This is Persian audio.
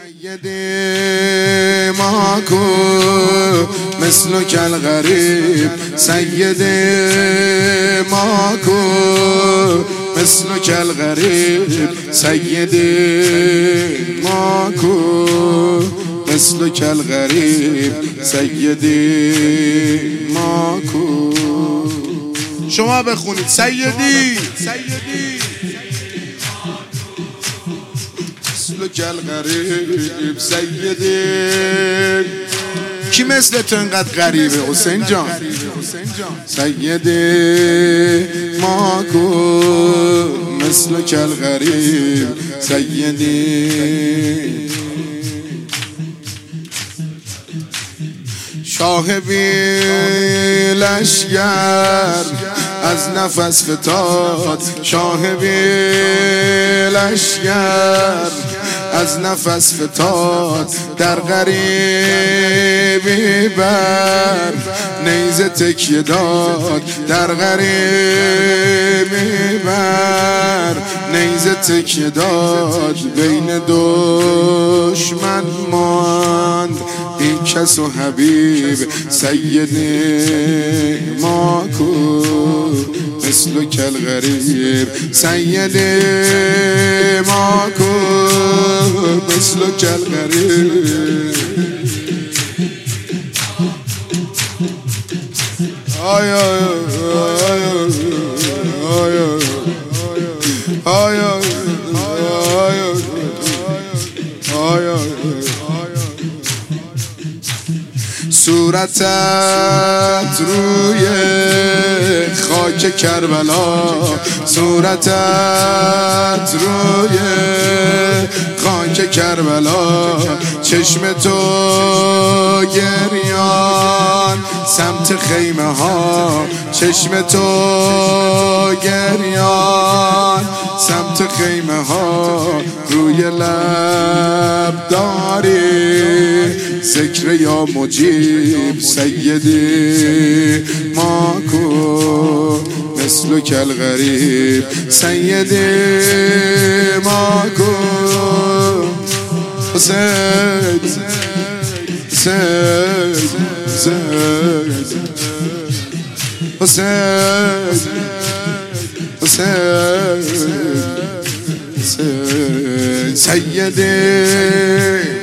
سيدي ماكو مثلك الغريب سيدي ماكو مثلك الغريب سيدي ماكو مثلك الغريب سيدي ماكو. شما بخونید سيدي مثلك الغريب سيدي. کی مثل تو اینقدر غریبه حسین جان؟ سيدي ماكو مثلك الغريب سيدي. شاه بی لشگر از نفس فتاد، شاه بی لشگر از نفس فتاد، در غریبی بر نیزه تکیه داد، در غریبی بر نیزه تکیه داد، بین دشمن ماند کس و حبیب سيدي ماكو مثلك الغريب سيدي ماكو مثلك الغريب. آي آي آي آي آي آي آي صورتت روی خاک کربلا، صورتت روی خاک کربلا، چشم تو گریان سمت خیمه ها، چشم تو گریان سمت خیمه ها، روی لب داری ذکر یا مجیب سيدي ماكو مثلك الغريب سيدي ماكو. حسين حسين حسين حسين حسين سيدي